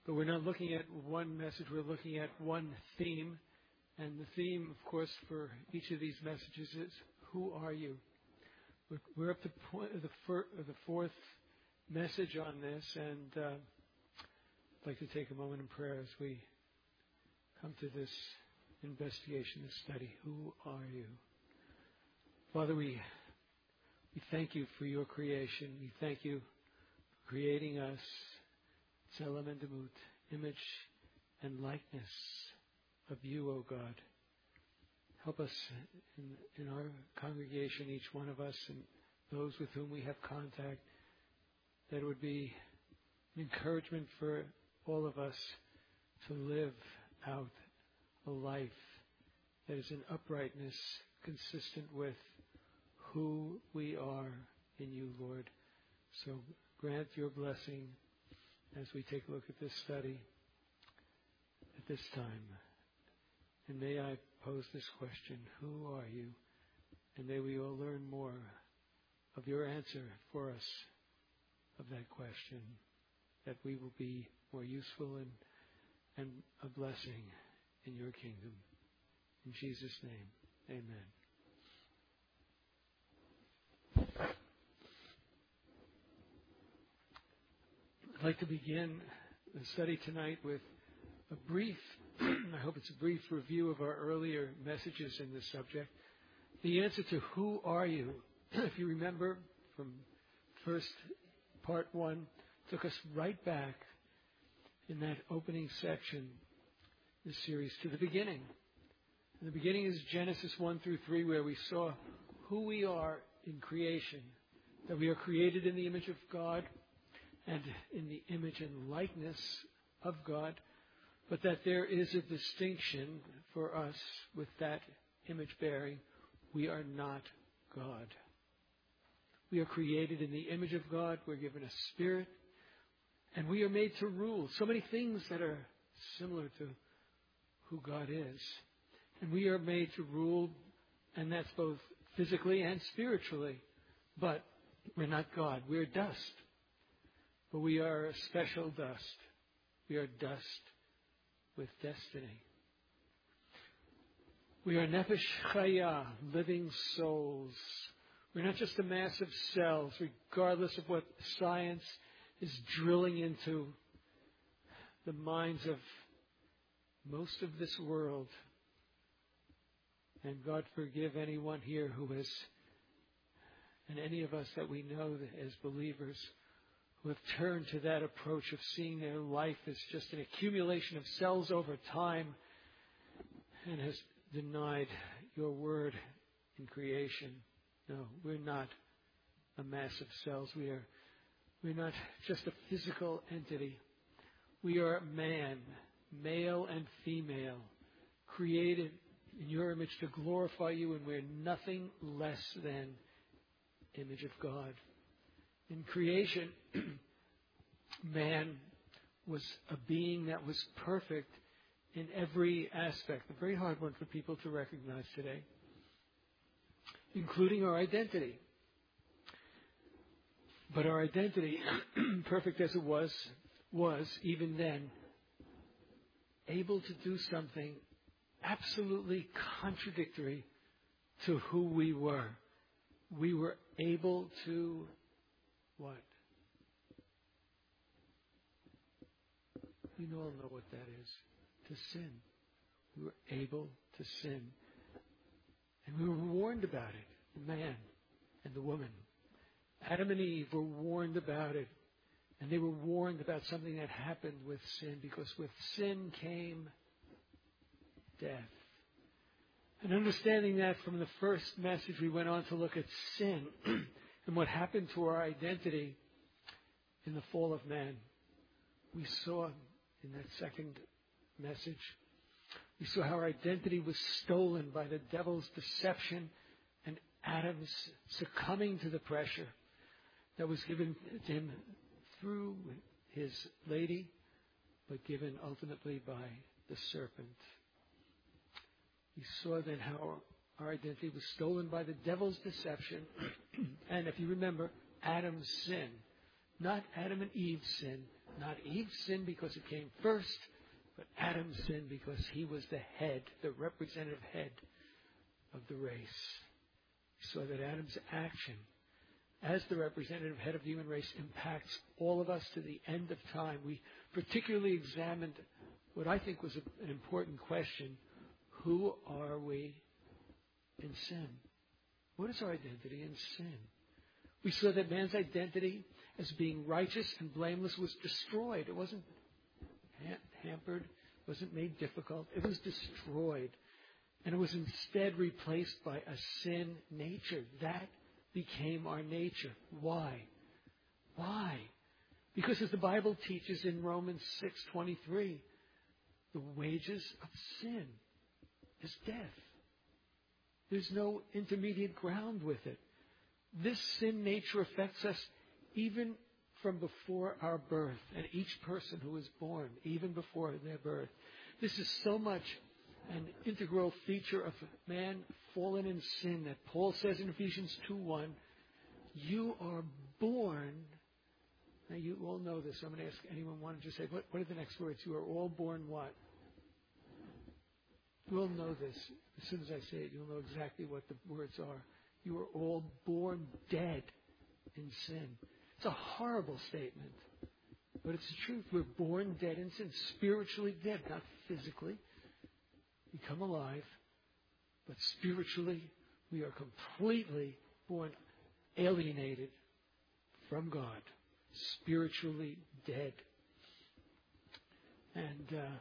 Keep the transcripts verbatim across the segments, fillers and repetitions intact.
But we're not looking at one message, we're looking at one theme. And the theme, of course, for each of these messages is, who are you? We're, we're up to point, the, fir, the fourth message on this, and uh, I'd like to take a moment in prayer as we come to this investigation, this study. Who are you? Father, we, we thank you for your creation. We thank you for creating us, Tselem and Demut, image and likeness of you, O God. Help us in, in our congregation, each one of us, and those with whom we have contact, that it would be an encouragement for all of us to live out a life that is in uprightness, consistent with who we are in you, Lord. So grant your blessing as we take a look at this study at this time. And may I pose this question, who are you? And may we all learn more of your answer for us of that question, that we will be more useful and, and a blessing in your kingdom. In Jesus' name, amen. I'd like to begin the study tonight with a brief, I hope it's a brief review of our earlier messages in this subject. The answer to who are you, if you remember from first part one, took us right back in that opening section, this series, to the beginning. And the beginning is Genesis one through three, where we saw who we are in creation, that we are created in the image of God and in the image and likeness of God, but that there is a distinction for us with that image bearing. We are not God. We are created in the image of God. We're given a spirit, and we are made to rule. So many things that are similar to who God is. And we are made to rule, and that's both physically and spiritually. But we're not God. We're dust. But we are a special dust. We are dust with destiny. We are nefesh chaya, living souls. We're not just a mass of cells, regardless of what science is drilling into the minds of most of this world. And God forgive anyone here who has, and any of us that we know as believers, who have turned to that approach of seeing their life as just an accumulation of cells over time, and has denied your word in creation. No, we're not a mass of cells. We are, we're not just a physical entity. We are man, male and female, created in your image to glorify you, and we're nothing less than image of God. In creation, man was a being that was perfect in every aspect. A very hard one for people to recognize today, including our identity. But our identity, perfect as it was, was even then able to do something absolutely contradictory to who we were. We were able to what? You all know what that is. To sin. We were able to sin. And we were warned about it, the man and the woman. Adam and Eve were warned about it. And they were warned about something that happened with sin, because with sin came death. And understanding that from the first message, we went on to look at sin and what happened to our identity in the fall of man. We saw in that second message, we saw how our identity was stolen by the devil's deception and Adam's succumbing to the pressure that was given to him through his lady, but given ultimately by the serpent. We saw then how our identity was stolen by the devil's deception. And if you remember, Adam's sin, not Adam and Eve's sin, Not Eve sinned because it came first, but Adam sinned because he was the head, the representative head of the race. So that Adam's action as the representative head of the human race impacts all of us to the end of time. We particularly examined what I think was a, an important question. Who are we in sin? What is our identity in sin? We saw that man's identity as being righteous and blameless was destroyed. It wasn't ha- hampered, it wasn't made difficult. It was destroyed. And it was instead replaced by a sin nature. That became our nature. Why? Why? Because as the Bible teaches in Romans six twenty-three, the wages of sin is death. There's no intermediate ground with it. This sin nature affects us even from before our birth, and each person who is born, even before their birth. This is so much an integral feature of man fallen in sin that Paul says in Ephesians two one, you are born. Now you all know this. So I'm going to ask anyone want to just say, what, what are the next words? You are all born what? You all know this. As soon as I say it, you'll know exactly what the words are. You are all born dead in sin. It's a horrible statement, but it's the truth. We're born dead in sin, spiritually dead, not physically. We come alive, but spiritually we are completely born alienated from God, spiritually dead. And uh,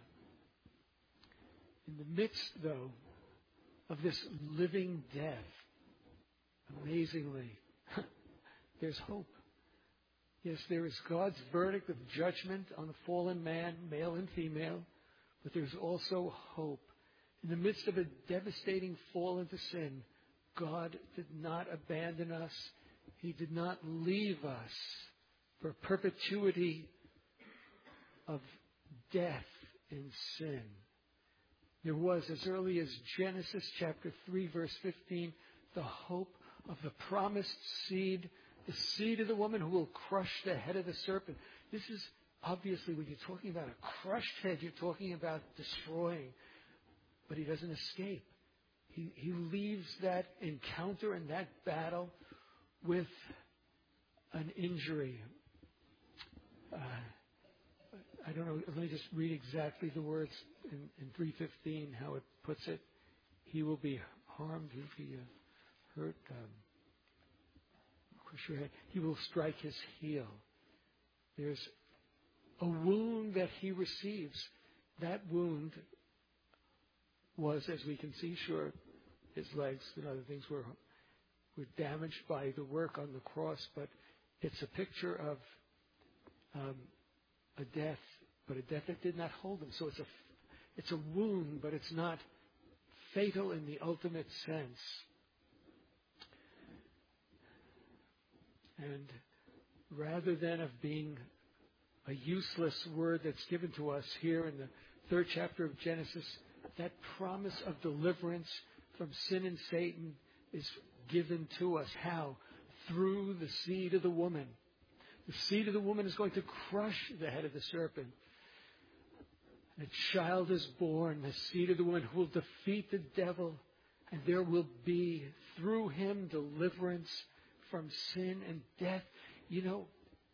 in the midst, though, of this living death, amazingly, there's hope. Yes, there is God's verdict of judgment on the fallen man, male and female, but there's also hope. In the midst of a devastating fall into sin, God did not abandon us. He did not leave us for perpetuity of death in sin. There was, as early as Genesis chapter three, verse fifteen, the hope of the promised seed, the seed of the woman who will crush the head of the serpent. This is obviously, when you're talking about a crushed head, you're talking about destroying. But he doesn't escape. He, he leaves that encounter and that battle with an injury. Uh, I don't know. Let me just read exactly the words in, in three fifteen, how it puts it. He will be harmed. He will be uh, hurt. Um, crush your head. He will strike his heel. There's a wound that he receives. That wound was, as we can see, sure, his legs and other things were were damaged by the work on the cross, but it's a picture of um, a death, but a death that did not hold him. So it's a it's a wound, but it's not fatal in the ultimate sense. And rather than of being a useless word that's given to us here in the third chapter of Genesis, that promise of deliverance from sin and Satan is given to us. How? Through the seed of the woman. The seed of the woman is going to crush the head of the serpent. And a child is born, the seed of the woman, who will defeat the devil. And there will be, through him, deliverance from sin and death. You know,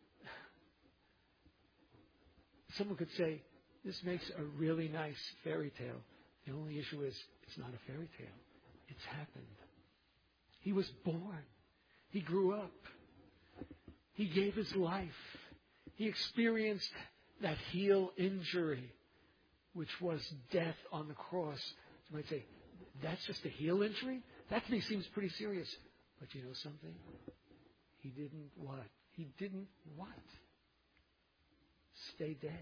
someone could say, this makes a really nice fairy tale. The only issue is, it's not a fairy tale. It's happened. He was born. He grew up. He gave his life. He experienced that heel injury, which was death on the cross. You might say, that's just a heel injury? That to me seems pretty serious. But you know something? He didn't what? He didn't what? Stay dead.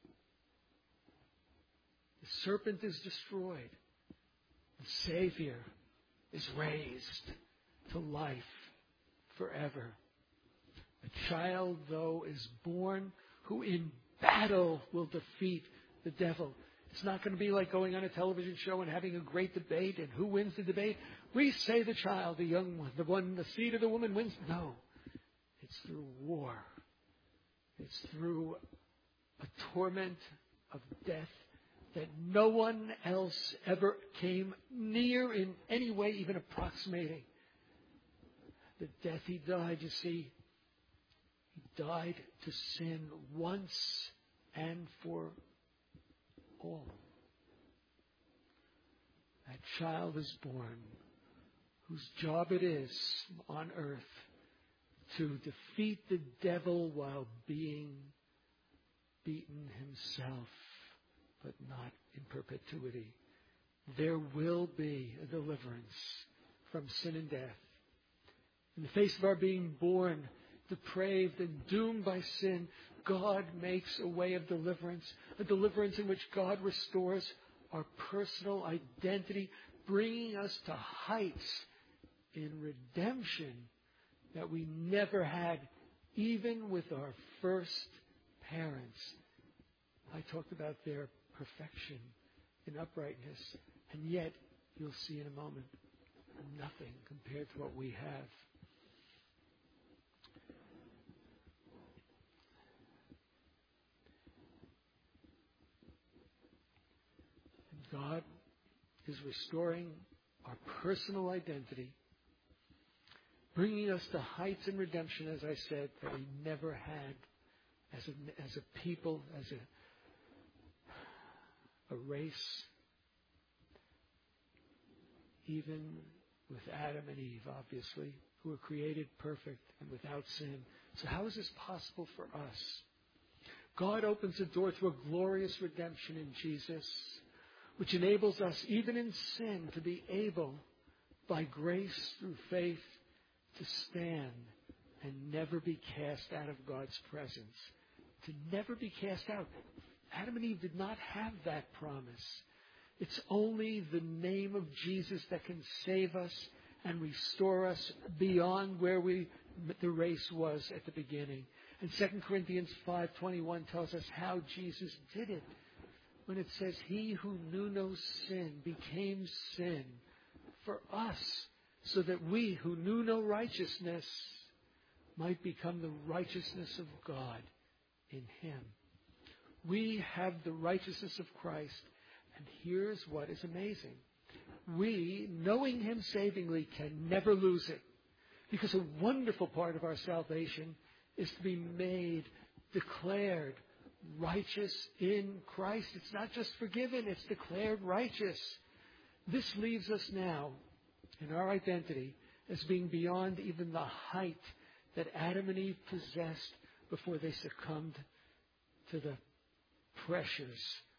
The serpent is destroyed. The Savior is raised to life forever. A child, though, is born who in battle will defeat the devil. It's not going to be like going on a television show and having a great debate and who wins the debate. We say the child, the young one, the one, the seed of the woman wins. No. It's through war. It's through a torment of death that no one else ever came near in any way, even approximating. The death he died, you see, he died to sin once and for all. That child is born, whose job it is on earth to defeat the devil while being beaten himself, but not in perpetuity. There will be a deliverance from sin and death. In the face of our being born depraved and doomed by sin, God makes a way of deliverance, a deliverance in which God restores our personal identity, bringing us to heights in redemption that we never had, even with our first parents. I talked about their perfection in uprightness, and yet, you'll see in a moment, nothing compared to what we have. And God is restoring our personal identity, bringing us to heights in redemption, as I said, that we never had as a, as a people, as a, a race, even with Adam and Eve, obviously, who were created perfect and without sin. So how is this possible for us? God opens the door to a glorious redemption in Jesus, which enables us, even in sin, to be able, by grace through faith, to stand and never be cast out of God's presence. To never be cast out. Adam and Eve did not have that promise. It's only the name of Jesus that can save us and restore us beyond where we the race was at the beginning. And Second Corinthians five twenty-one tells us how Jesus did it. When it says, He who knew no sin became sin for us, so that we who knew no righteousness might become the righteousness of God in Him. We have the righteousness of Christ. And here's what is amazing. We, knowing Him savingly, can never lose it. Because a wonderful part of our salvation is to be made, declared righteous in Christ. It's not just forgiven, it's declared righteous. This leaves us now in our identity as being beyond even the height that Adam and Eve possessed before they succumbed to the pressures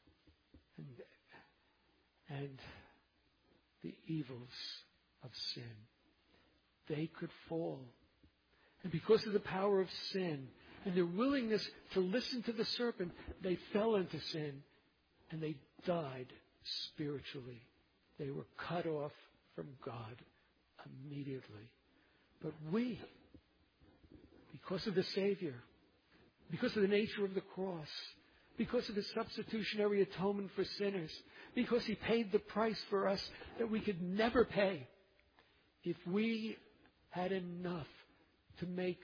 and, and the evils of sin. They could fall. And because of the power of sin and their willingness to listen to the serpent, they fell into sin and they died spiritually. They were cut off from God immediately. But we, because of the Savior, because of the nature of the cross, because of His substitutionary atonement for sinners, because He paid the price for us that we could never pay, if we had enough to make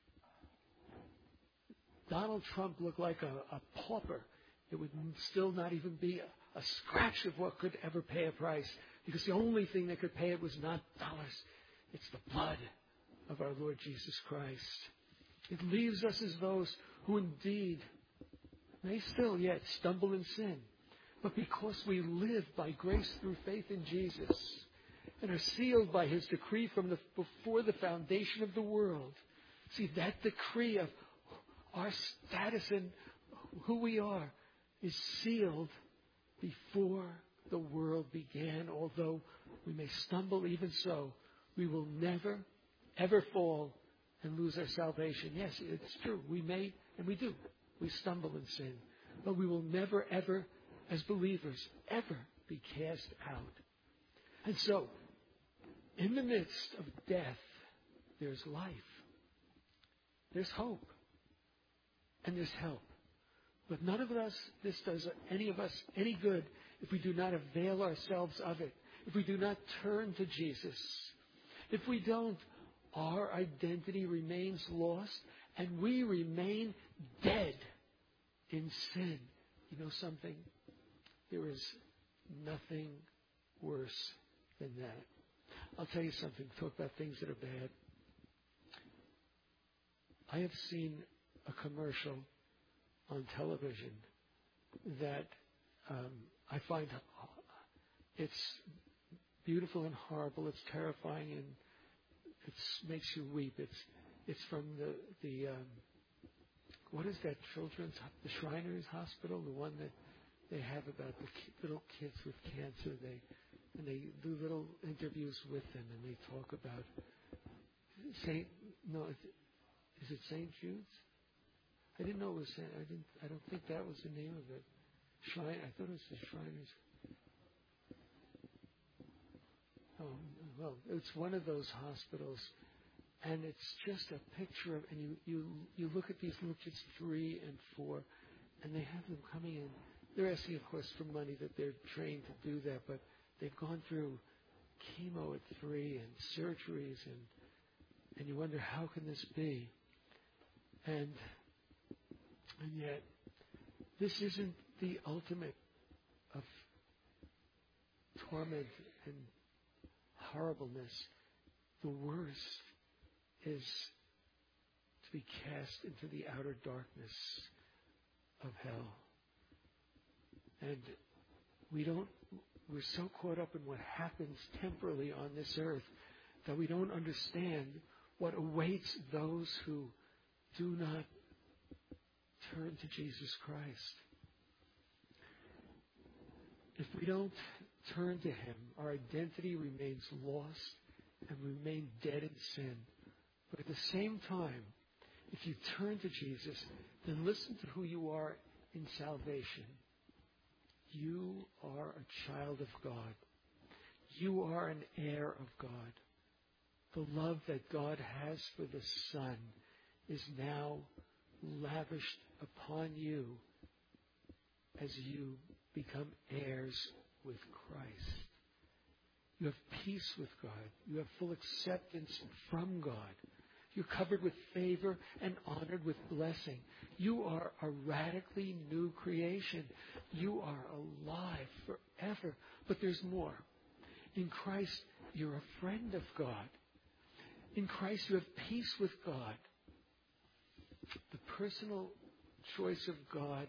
Donald Trump look like a, a pauper, it would still not even be a, a scratch of what could ever pay a price. Because the only thing that could pay it was not dollars. It's the blood of our Lord Jesus Christ. It leaves us as those who indeed may still yet stumble in sin. But because we live by grace through faith in Jesus and are sealed by His decree from the, before the foundation of the world. See, that decree of our status and who we are is sealed before the world began. Although we may stumble, even so, we will never, ever fall and lose our salvation. Yes, it's true. We may, and we do. We stumble in sin. But we will never, ever, as believers, ever be cast out. And so, in the midst of death, there's life. There's hope. And there's help. But none of us, this does any of us any good if we do not avail ourselves of it. If we do not turn to Jesus. If we don't, our identity remains lost and we remain dead in sin. You know something? There is nothing worse than that. I'll tell you something. Talk about things that are bad. I have seen a commercial on television that um, I find it's beautiful and horrible. It's terrifying and it makes you weep. It's it's from the the um, what is that children's the Shriners Hospital, the one that they have about the ki- little kids with cancer. They and they do little interviews with them and they talk about Saint no is it, is it Saint Jude's? I didn't know it was Saint. I didn't. I don't think that was the name of it. Shrine. I thought it was the Shriners. Oh well, it's one of those hospitals, and it's just a picture of. And you you you look at these little kids, three and four, and they have them coming in. They're asking, of course, for money that they're trained to do that, but they've gone through chemo at three and surgeries, and and you wonder how can this be, and. And yet, this isn't the ultimate of torment and horribleness. The worst is to be cast into the outer darkness of hell. And we don't, we're so caught up in what happens temporally on this earth that we don't understand what awaits those who do not turn to Jesus Christ. If we don't turn to Him, our identity remains lost and we remain dead in sin. But at the same time, if you turn to Jesus, then listen to who you are in salvation. You are a child of God. You are an heir of God. The love that God has for the Son is now lavished upon you as you become heirs with Christ. You have peace with God. You have full acceptance from God. You're covered with favor and honored with blessing. You are a radically new creation. You are alive forever. But there's more. In Christ, you're a friend of God. In Christ, you have peace with God. The personal choice of God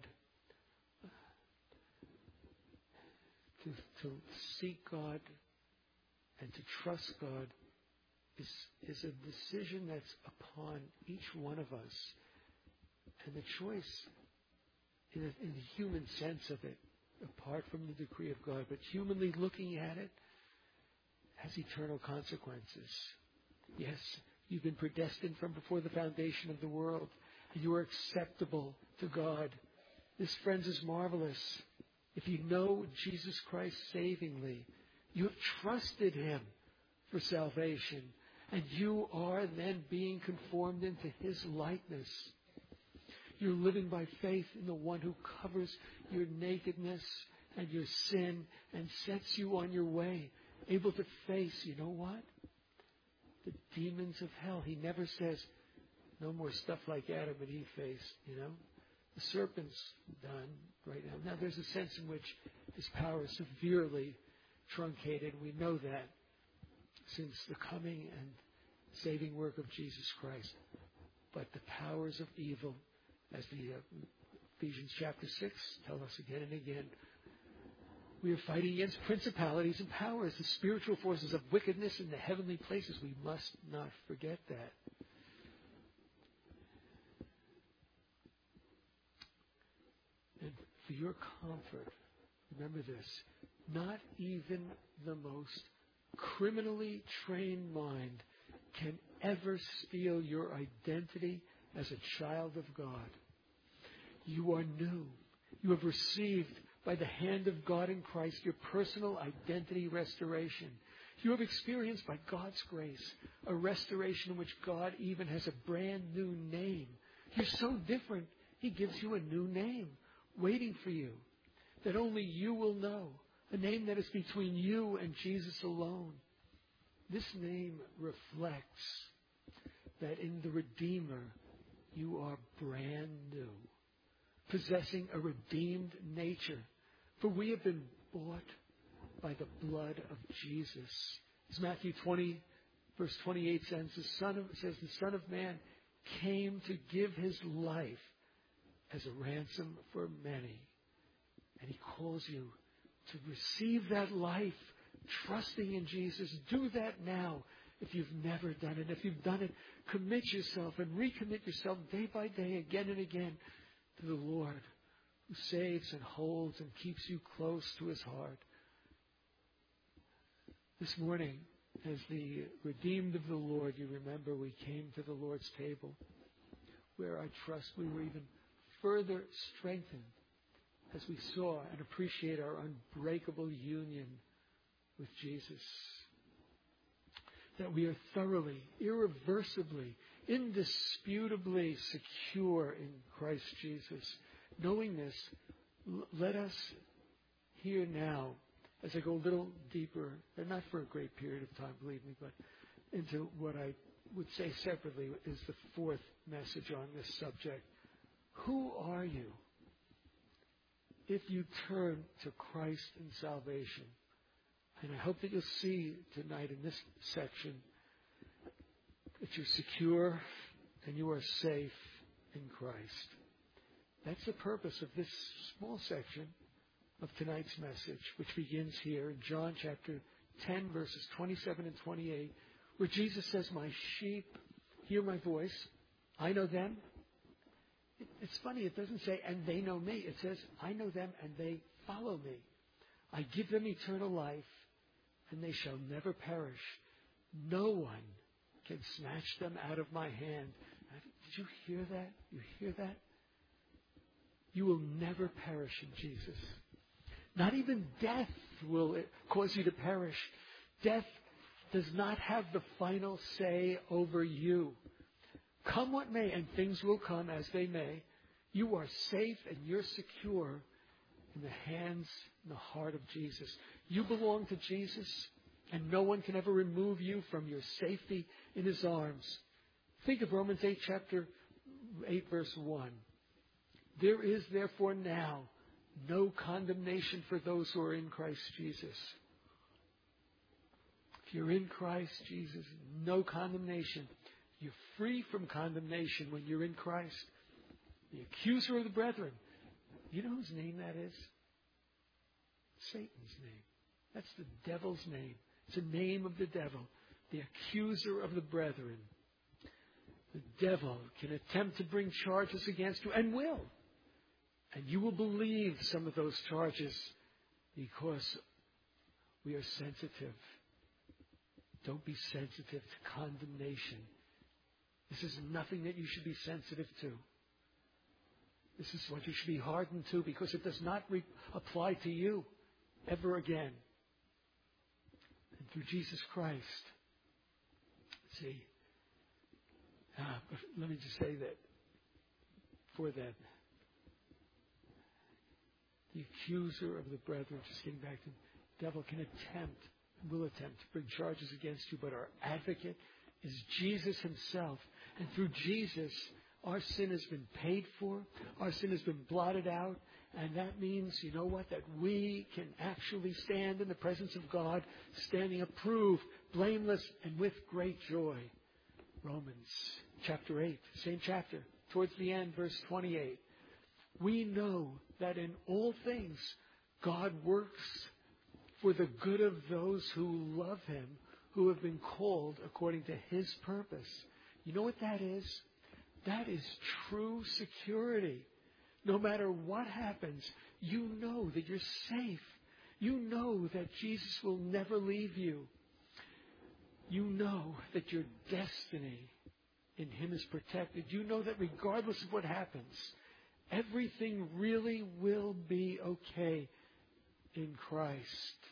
to, to seek God and to trust God is, is a decision that's upon each one of us. And the choice, in, a, in the human sense of it, apart from the decree of God, but humanly looking at it, has eternal consequences. Yes, you've been predestined from before the foundation of the world. And you are acceptable to God. This, friends, is marvelous. If you know Jesus Christ savingly, you have trusted Him for salvation, and you are then being conformed into His likeness. You're living by faith in the one who covers your nakedness and your sin and sets you on your way, able to face, you know what? The demons of hell. He never says, no more stuff like Adam and Eve faced, you know. The serpent's done right now. Now, there's a sense in which his power is severely truncated. We know that since the coming and saving work of Jesus Christ. But the powers of evil, as the uh, Ephesians chapter six tell us again and again, we are fighting against principalities and powers, the spiritual forces of wickedness in the heavenly places. We must not forget that. And for your comfort, remember this, not even the most criminally trained mind can ever steal your identity as a child of God. You are new. You have received by the hand of God in Christ your personal identity restoration. You have experienced by God's grace a restoration in which God even has a brand new name. You're so different, He gives you a new name waiting for you that only you will know, a name that is between you and Jesus alone. This name reflects that in the Redeemer you are brand new. possessing a redeemed nature. For we have been bought by the blood of Jesus. As Matthew twenty, verse twenty-eight says, the Son of, says, the Son of Man came to give his life as a ransom for many. And he calls you to receive that life, trusting in Jesus. Do that now if you've never done it. If you've done it, commit yourself and recommit yourself day by day, again and again, to the Lord, who saves and holds and keeps you close to his heart. This morning, as the redeemed of the Lord, you remember we came to the Lord's table, where I trust we were even further strengthened as we saw and appreciate our unbreakable union with Jesus. That we are thoroughly, irreversibly, indisputably secure in Christ Jesus. Knowing this, l- let us here now, as I go a little deeper, and not for a great period of time, believe me, but into what I would say separately is the fourth message on this subject. Who are you if you turn to Christ in salvation? And I hope that you'll see tonight in this section that you're secure and you are safe in Christ. That's the purpose of this small section of tonight's message, which begins here in John chapter ten, verses twenty-seven and twenty-eight, where Jesus says, my sheep hear my voice. I know them. It's funny, it doesn't say, and they know me. It says, I know them and they follow me. I give them eternal life, and they shall never perish. No one can snatch them out of my hand. Did you hear that? You hear that? You will never perish in Jesus. Not even death will cause you to perish. Death does not have the final say over you. Come what may, and things will come as they may, you are safe and you're secure in the hands and the heart of Jesus. You belong to Jesus, and no one can ever remove you from your safety in his arms. Think of Romans eight, chapter eight, verse one. There is therefore now no condemnation for those who are in Christ Jesus. If you're in Christ Jesus, no condemnation. You're free from condemnation when you're in Christ. The accuser of the brethren. You know whose name that is? Satan's name. That's the devil's name. It's the name of the devil. The accuser of the brethren. The devil can attempt to bring charges against you, and will. And you will believe some of those charges because we are sensitive. Don't be sensitive to condemnation. This is nothing that you should be sensitive to. This is what you should be hardened to, because it does not re- apply to you ever again. And through Jesus Christ. See, uh, let me just say that for that, the accuser of the brethren, just getting back to the devil, can attempt, will attempt to bring charges against you, but our advocate is Jesus himself. And through Jesus, our sin has been paid for. Our sin has been blotted out. And that means, you know what, that we can actually stand in the presence of God, standing approved, blameless, and with great joy. Romans chapter eight, same chapter, towards the end, verse twenty-eight. We know that in all things God works for the good of those who love him, who have been called according to his purpose. You know what that is? That is true security. No matter what happens, you know that you're safe. You know that Jesus will never leave you. You know that your destiny in him is protected. You know that regardless of what happens, everything really will be okay in Christ.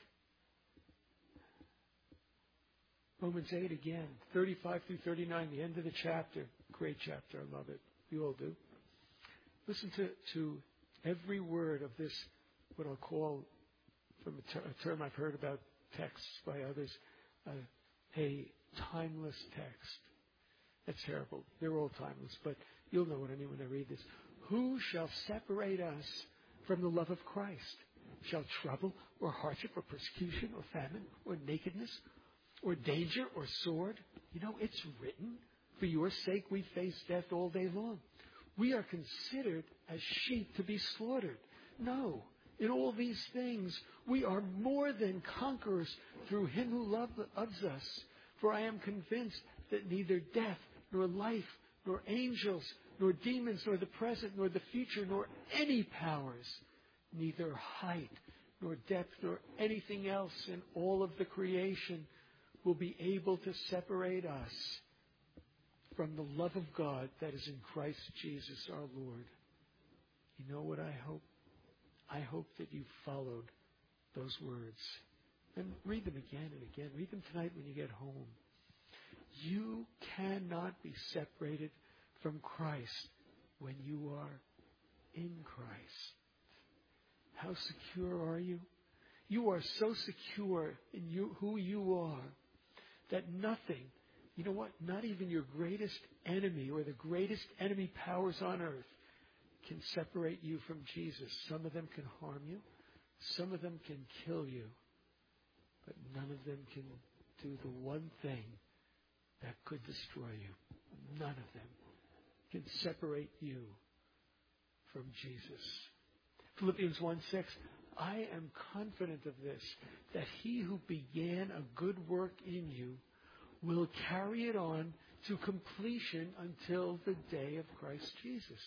Romans eight again, thirty-five through thirty-nine, the end of the chapter. Great chapter, I love it. We all do. Listen to, to every word of this, what I'll call, from a, ter- a term I've heard about texts by others, uh, a timeless text. That's terrible. They're all timeless, but you'll know what I mean when I read this. Who shall separate us from the love of Christ? Shall trouble or hardship or persecution or famine or nakedness or danger or sword? You know, it's written, for your sake we face death all day long. We are considered as sheep to be slaughtered. No, in all these things we are more than conquerors through him who love, loves us. For I am convinced that neither death nor life nor angels nor demons nor the present nor the future nor any powers, neither height nor depth nor anything else in all of the creation will be able to separate us from the love of God that is in Christ Jesus our Lord. You know what I hope? I hope that you followed those words. And read them again and again. Read them tonight when you get home. You cannot be separated from Christ when you are in Christ. How secure are you? You are so secure in you, who you are, that nothing, you know what, not even your greatest enemy or the greatest enemy powers on earth can separate you from Jesus. Some of them can harm you. Some of them can kill you. But none of them can do the one thing that could destroy you. None of them can separate you from Jesus. Philippians one six, I am confident of this, that he who began a good work in you will carry it on to completion until the day of Christ Jesus.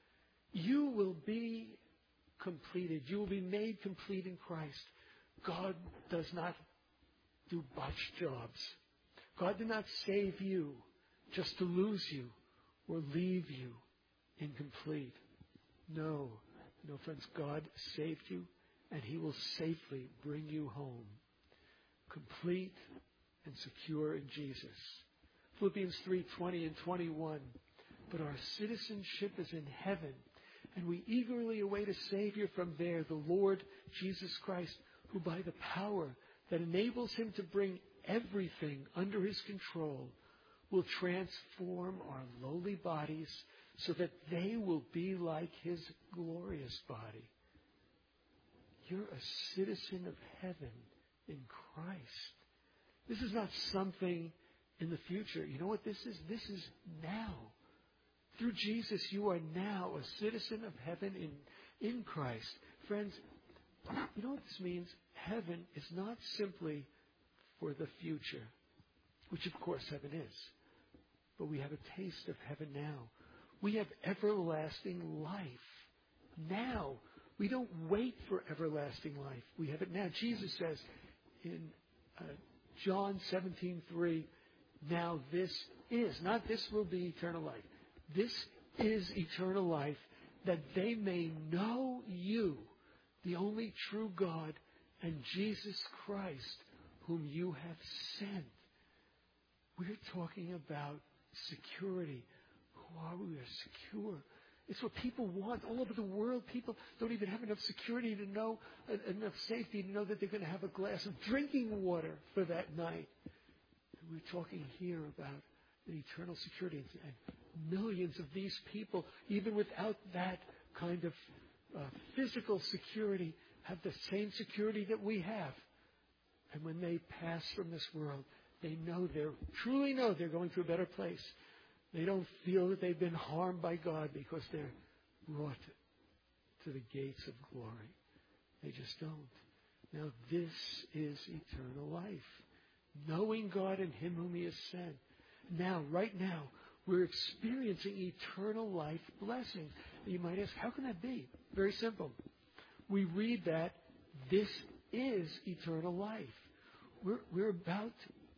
You will be completed. You will be made complete in Christ. God does not do botched jobs. God did not save you just to lose you or leave you incomplete. No. No, friends, God saved you, and he will safely bring you home, complete and secure in Jesus. Philippians three twenty and twenty-one. But our citizenship is in heaven, and we eagerly await a Savior from there, the Lord Jesus Christ, who by the power that enables him to bring everything under his control will transform our lowly bodies so that they will be like his glorious body. You're a citizen of heaven in Christ. This is not something in the future. You know what this is? This is now. Through Jesus, you are now a citizen of heaven in, in Christ. Friends, you know what this means? Heaven is not simply for the future, which of course heaven is. But we have a taste of heaven now. We have everlasting life now. We don't wait for everlasting life. We have it now. Jesus says in uh, John seventeen three, now this is, not this will be eternal life. This is eternal life, that they may know you, the only true God, and Jesus Christ, whom you have sent. We're talking about security. Who are we? We are secure. It's what people want all over the world. People don't even have enough security to know, uh, enough safety to know that they're going to have a glass of drinking water for that night. And we're talking here about an eternal security. And millions of these people, even without that kind of uh, physical security, have the same security that we have. And when they pass from this world, they know they're, truly know they're going to a better place. They don't feel that they've been harmed by God because they're brought to the gates of glory. They just don't. Now, this is eternal life. Knowing God and him whom he has sent. Now, right now, we're experiencing eternal life blessings. And you might ask, how can that be? Very simple. We read that this is eternal life. We're, we're about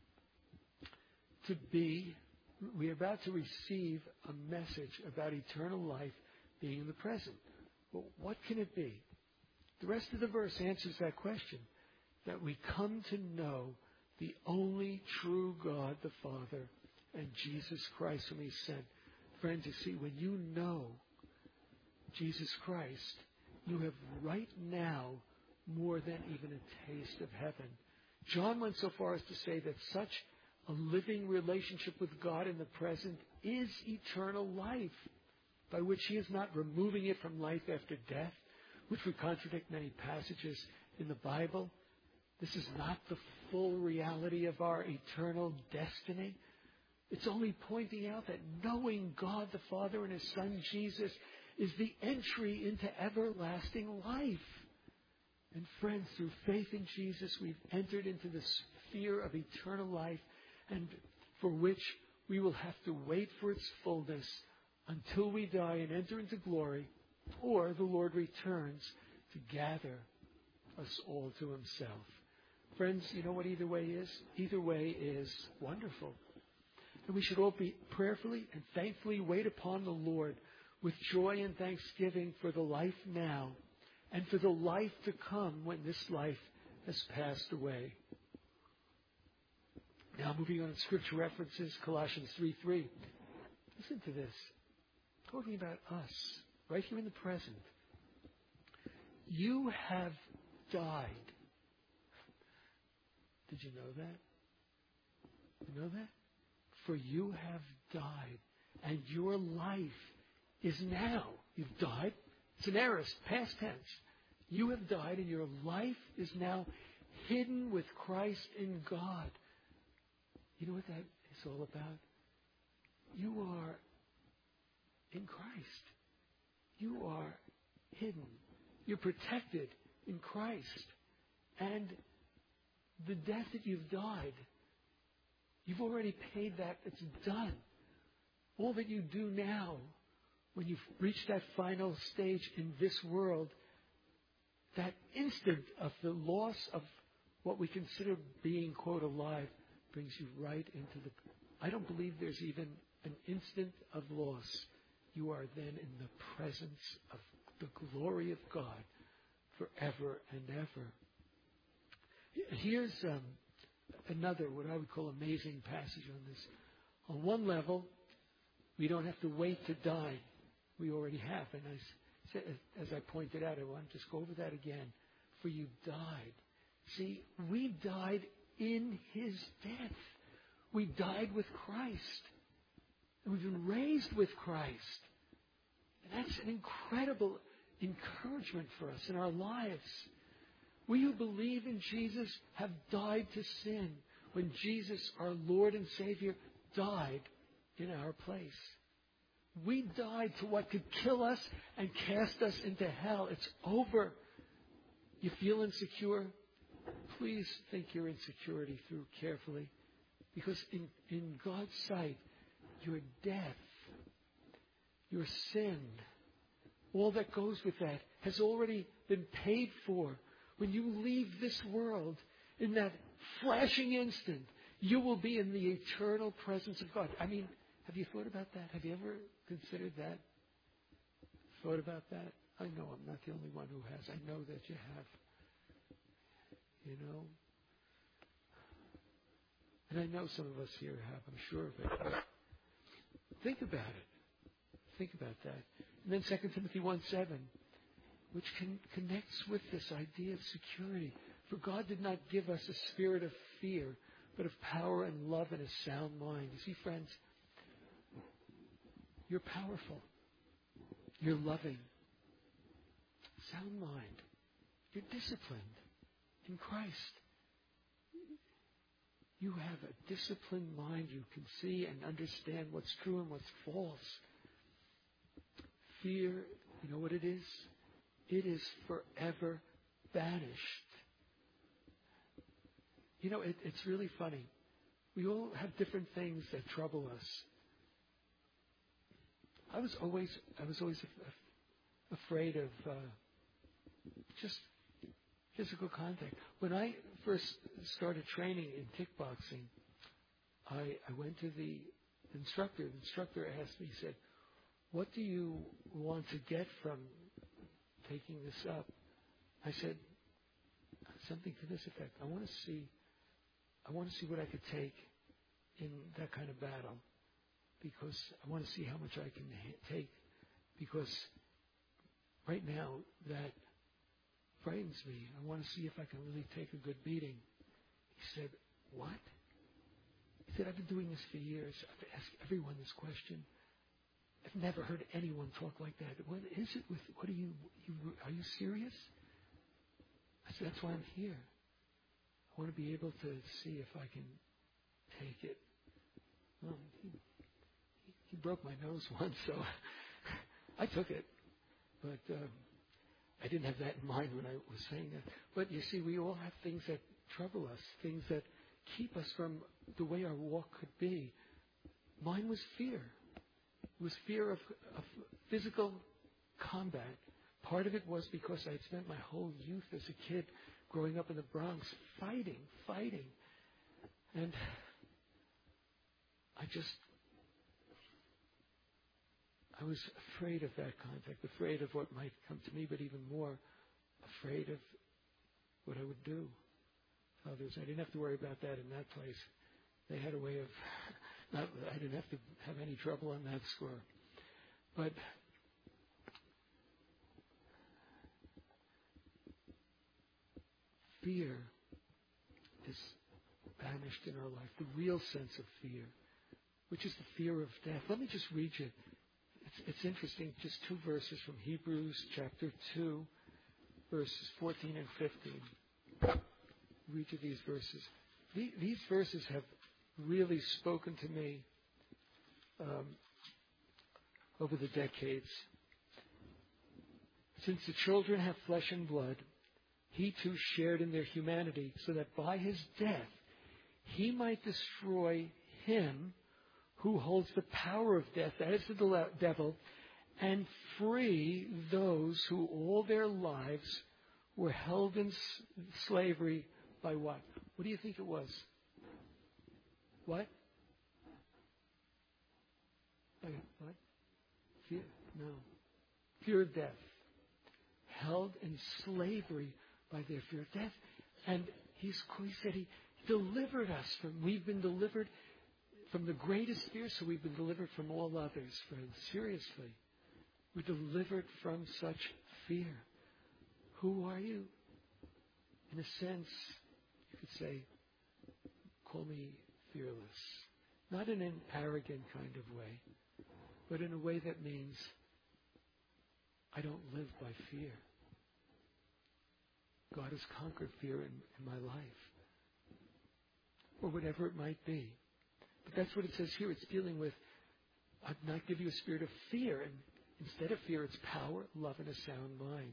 to be, we're about to receive a message about eternal life being in the present. But what can it be? The rest of the verse answers that question. That we come to know the only true God, the Father, and Jesus Christ whom he sent. Friends, you see, when you know Jesus Christ, you have right now more than even a taste of heaven. John went so far as to say that such a living relationship with God in the present is eternal life. by which he is not removing it from life after death, which would contradict many passages in the Bible. This is not the full reality of our eternal destiny. It's only pointing out that knowing God the Father and His Son Jesus is the entry into everlasting life. And friends, through faith in Jesus, we've entered into the sphere of eternal life, and for which we will have to wait for its fullness until we die and enter into glory, or the Lord returns to gather us all to Himself. Friends, you know what either way is? Either way is wonderful. And we should all be prayerfully and thankfully wait upon the Lord with joy and thanksgiving for the life now and for the life to come when this life has passed away. Now, moving on to scripture references, Colossians three three. Listen to this. Talking about us, right here in the present. You have died. Did you know that? You know that? For you have died, and your life is now. You've died. It's an aorist, past tense. You have died, and your life is now hidden with Christ in God. You know what that is all about? You are in Christ. You are hidden. You're protected in Christ. And the death that you've died, you've already paid that. It's done. All that you do now, when you've reached that final stage in this world, that instant of the loss of what we consider being, quote, alive, brings you right into the... I don't believe there's even an instant of loss. You are then in the presence of the glory of God forever and ever. Here's um, another, what I would call amazing passage on this. On one level, we don't have to wait to die. We already have. And I said, as I pointed out, I want to just go over that again. For you died. See, we died in His death. We died with Christ. And we've been raised with Christ. And that's an incredible encouragement for us in our lives. We who believe in Jesus have died to sin when Jesus, our Lord and Savior, died in our place. We died to what could kill us and cast us into hell. It's over. You feel insecure? Please think your insecurity through carefully. Because in, in God's sight, your death, your sin, all that goes with that has already been paid for. When you leave this world, in that flashing instant, you will be in the eternal presence of God. I mean, have you thought about that? Have you ever considered that? Thought about that? I know I'm not the only one who has. I know that you have. You know? And I know some of us here have, I'm sure of it. But think about it. Think about that. And then Second Timothy one seven, which can, connects with this idea of security. For God did not give us a spirit of fear, but of power and love and a sound mind. You see, friends, you're powerful. You're loving. Sound mind. You're disciplined in Christ. You have a disciplined mind. You can see and understand what's true and what's false. Fear, you know what it is? It is forever banished. You know, it, it's really funny. We all have different things that trouble us. I was always, I was always af- af- afraid of uh, just physical contact. When I first started training in kickboxing, I, I went to the instructor. The instructor asked me, he said, "What do you want to get from taking this up?" I said, something to this effect. I want to see, I want to see what I could take in that kind of battle, because I want to see how much I can ha- take, because right now that frightens me. I want to see if I can really take a good beating. He said, "What?" He said, "I've been doing this for years. I've asked everyone this question. I've never heard anyone talk like that. What is it with, what are you, you are you serious? I said, that's why I'm here. I want to be able to see if I can take it. Well, he, he broke my nose once, so I took it. But um, I didn't have that in mind when I was saying that. But you see, we all have things that trouble us, things that keep us from the way our walk could be. Mine was fear. It was fear of, of physical combat. Part of it was because I had spent my whole youth as a kid growing up in the Bronx fighting, fighting. And I just, I was afraid of that contact, afraid of what might come to me, but even more afraid of what I would do to others. I didn't have to worry about that in that place. They had a way of, not, I didn't have to have any trouble on that score. But fear is banished in our life, the real sense of fear, which is the fear of death. Let me just read you. It's, it's interesting, just two verses from Hebrews chapter two, verses fourteen and fifteen. Read you these verses. The, these verses have really spoken to me um, over the decades. Since the children have flesh and blood, he too shared in their humanity, so that by his death he might destroy him who holds the power of death, that is the devil, and free those who all their lives were held in slavery by what? What do you think it was? What? By what? Fear? No. Fear of death. Held in slavery by their fear of death. And he's, he said he delivered us from, we've been delivered from the greatest fear, so we've been delivered from all others, friends. Seriously. We're delivered from such fear. Who are you? In a sense, you could say, call me fearless. Not in an arrogant kind of way, but in a way that means I don't live by fear. God has conquered fear in, in my life. Or whatever it might be. But that's what it says here. It's dealing with, I've not give you a spirit of fear. And instead of fear, it's power, love, and a sound mind.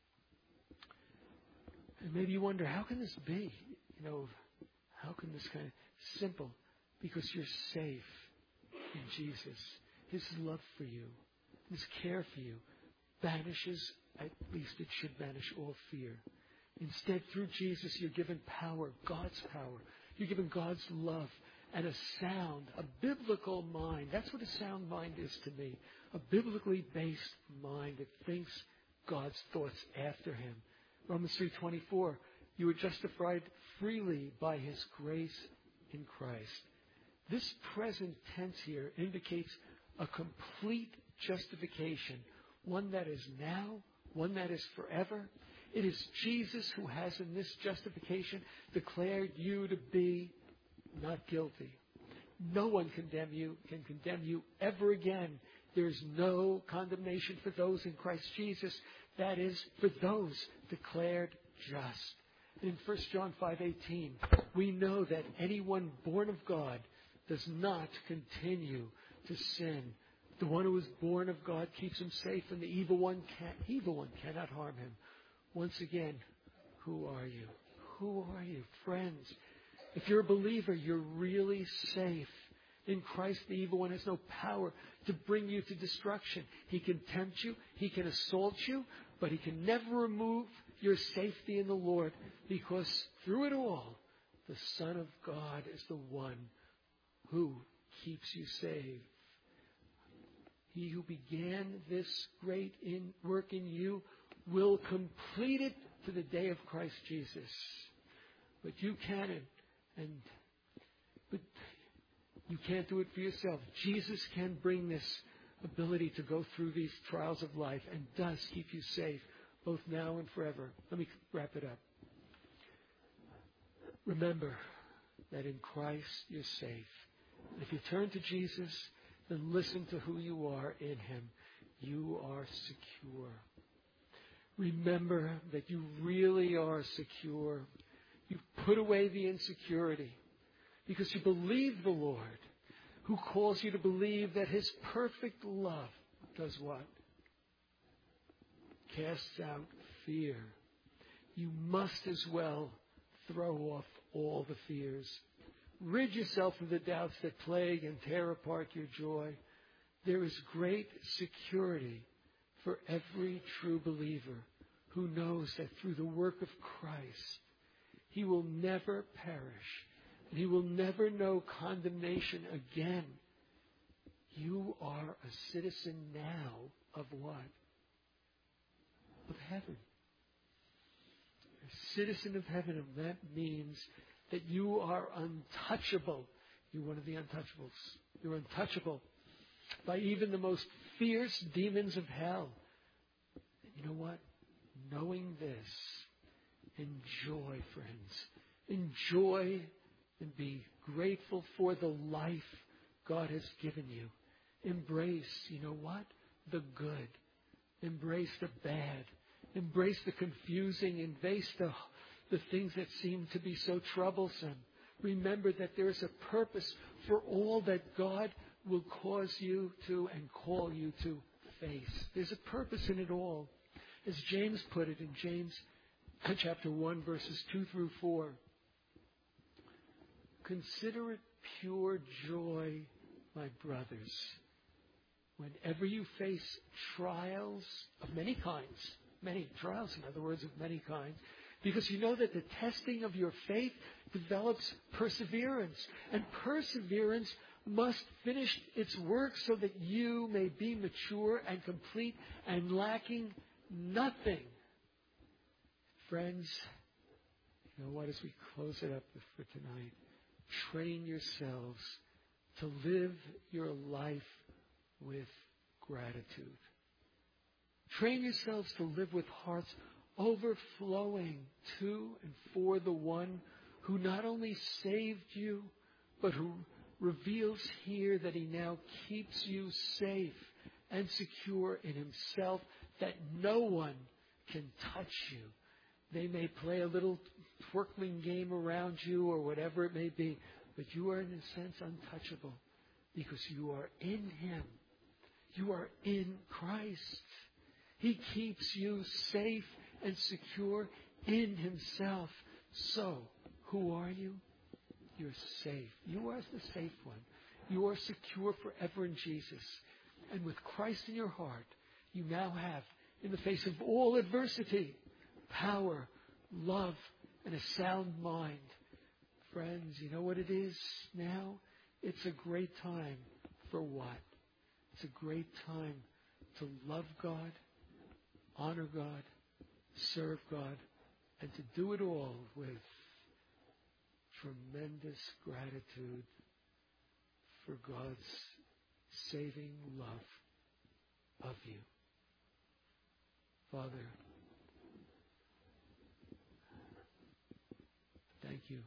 And maybe you wonder, how can this be? You know, how can this kind of simple? Because you're safe in Jesus. His love for you, His care for you, banishes, at least it should banish all fear. Instead, through Jesus, you're given power, God's power. You're given God's love and a sound, a biblical mind. That's what a sound mind is to me. A biblically based mind that thinks God's thoughts after Him. Romans three twenty-four, you were justified freely by His grace in Christ. This present tense here indicates a complete justification, one that is now, one that is forever. It is Jesus who has in this justification declared you to be not guilty. No one condemn you, can condemn you ever again. There's no condemnation for those in Christ Jesus. That is, for those declared just. And in First John five eighteen, we know that anyone born of God does not continue to sin. The one who is born of God keeps him safe, and the evil one can, evil one cannot harm him. Once again, who are you? Who are you? Friends, if you're a believer, you're really safe. In Christ, the evil one has no power to bring you to destruction. He can tempt you, he can assault you, but he can never remove your safety in the Lord, because through it all, the Son of God is the one who keeps you safe. He who began this great in work in you will complete it to the day of Christ Jesus. But you can, and, and but you can't do it for yourself. Jesus can bring this ability to go through these trials of life and does keep you safe, both now and forever. Let me wrap it up. Remember that in Christ you're safe. If you turn to Jesus, then listen to who you are in Him. You are secure. Remember that you really are secure. You've put away the insecurity because you believe the Lord, who calls you to believe that His perfect love does what? Casts out fear. You must as well throw off all the fears. Rid yourself of the doubts that plague and tear apart your joy. There is great security for every true believer who knows that through the work of Christ, he will never perish and he will never know condemnation again. You are a citizen now of what? Of heaven. A citizen of heaven, and that means that you are untouchable. You're one of the untouchables. You're untouchable by even the most fierce demons of hell. And you know what? Knowing this, enjoy, friends. Enjoy and be grateful for the life God has given you. Embrace, you know what? The good. Embrace the bad. Embrace the confusing. Embrace the, the things that seem to be so troublesome. Remember that there is a purpose for all that God will cause you to and call you to face. There's a purpose in it all. As James put it in James chapter one, verses two through four. Consider it pure joy, my brothers, whenever you face trials of many kinds, many trials, in other words, of many kinds, because you know that the testing of your faith develops perseverance, and perseverance must finish its work so that you may be mature and complete and lacking nothing. Friends, you know what, as we close it up for tonight, train yourselves to live your life with gratitude. Train yourselves to live with hearts overflowing to and for the one who not only saved you, but who reveals here that he now keeps you safe and secure in himself, that no one can touch you. They may play a little twirling game around you or whatever it may be, but you are in a sense untouchable because you are in Him. You are in Christ. He keeps you safe and secure in Himself. So, who are you? You're safe. You are the safe one. You are secure forever in Jesus. And with Christ in your heart, you now have, in the face of all adversity, power, love, and a sound mind. Friends, you know what it is now? It's a great time for what? It's a great time to love God, honor God, serve God, and to do it all with tremendous gratitude for God's saving love of you. Father, thank you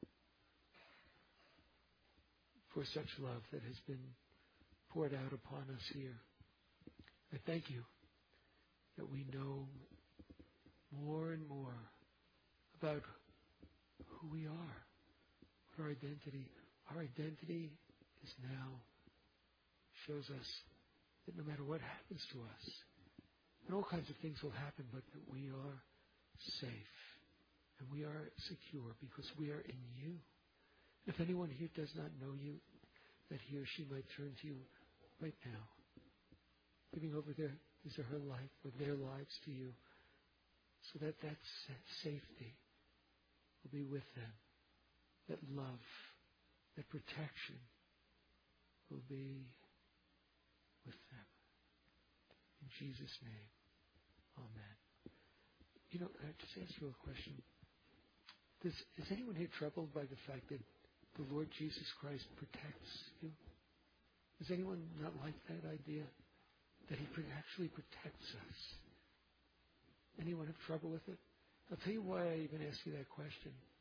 for such love that has been poured out upon us here. I thank you that we know more and more about who we are, what our identity. Our identity is now, shows us that no matter what happens to us, and all kinds of things will happen, but that we are safe and we are secure because we are in you. If anyone here does not know you, that he or she might turn to you right now, giving over their, his or her life or their lives to you, so that that safety will be with them, that love, that protection will be with them. In Jesus' name, amen. You know, I just ask you a question. Does, is anyone here troubled by the fact that the Lord Jesus Christ protects you? Does anyone not like that idea? That He actually protects us? Anyone have trouble with it? I'll tell you why I even ask you that question.